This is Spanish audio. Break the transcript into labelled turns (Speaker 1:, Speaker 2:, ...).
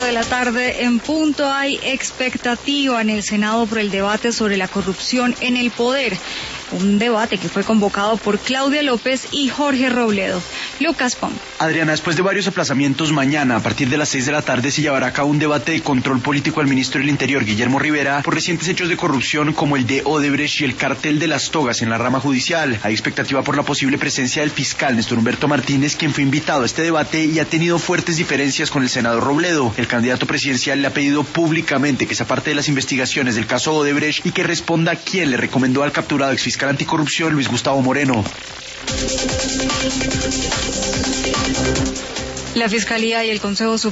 Speaker 1: de la tarde en punto. Hay expectativa en el Senado por el debate sobre la corrupción en el poder. Un debate que fue convocado por Claudia López y Jorge Robledo. Lucas Pom.
Speaker 2: Adriana, después de varios aplazamientos, mañana a partir de las 6 de la tarde se llevará a cabo un debate de control político al ministro del Interior, Guillermo Rivera, por recientes hechos de corrupción como el de Odebrecht y el cartel de las togas en la rama judicial. Hay expectativa por la posible presencia del fiscal Néstor Humberto Martínez, quien fue invitado a este debate y ha tenido fuertes diferencias con el senador Robledo. El candidato presidencial le ha pedido públicamente que se aparte de las investigaciones del caso Odebrecht y que responda a quién le recomendó al capturado exfiscal anticorrupción Luis Gustavo Moreno.
Speaker 1: La Fiscalía y el Consejo Superior